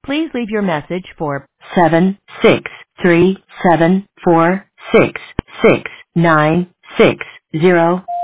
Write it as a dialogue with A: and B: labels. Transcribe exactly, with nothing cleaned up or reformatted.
A: Please leave your message for seven six three seven four six six nine six zero.